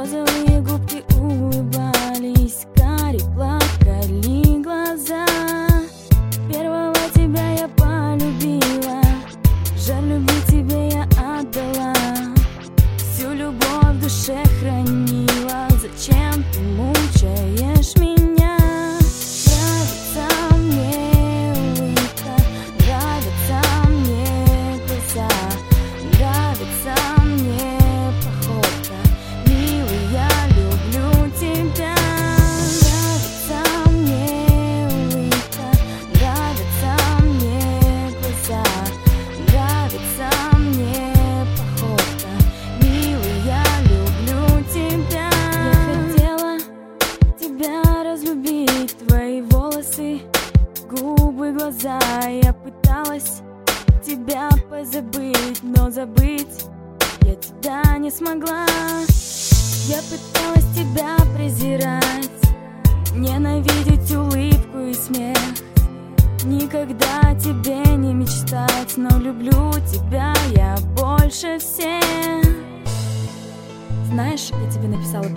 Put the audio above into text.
Розовые губки улыбались, карие плакали глаза. Первого тебя я полюбила, жаль, любви тебе я отдала. Всю любовь в душе хранила, зачем ты мучаешь меня? Нравится мне улыбка, нравятся мне глаза, нравится мне походка. Милый, я люблю тебя. Нравится мне улыбка, нравятся мне глаза, нравится мне походка. Милый, я люблю тебя. Я хотела тебя разлюбить, твои волосы, губы, глаза. Я пыталась тебя позабыть, но забыть я тебя не смогла. Я пыталась тебя презирать, ненавидеть улыбку и смех, никогда тебе не мечтать, но люблю тебя я больше всех. Знаешь, я тебе написала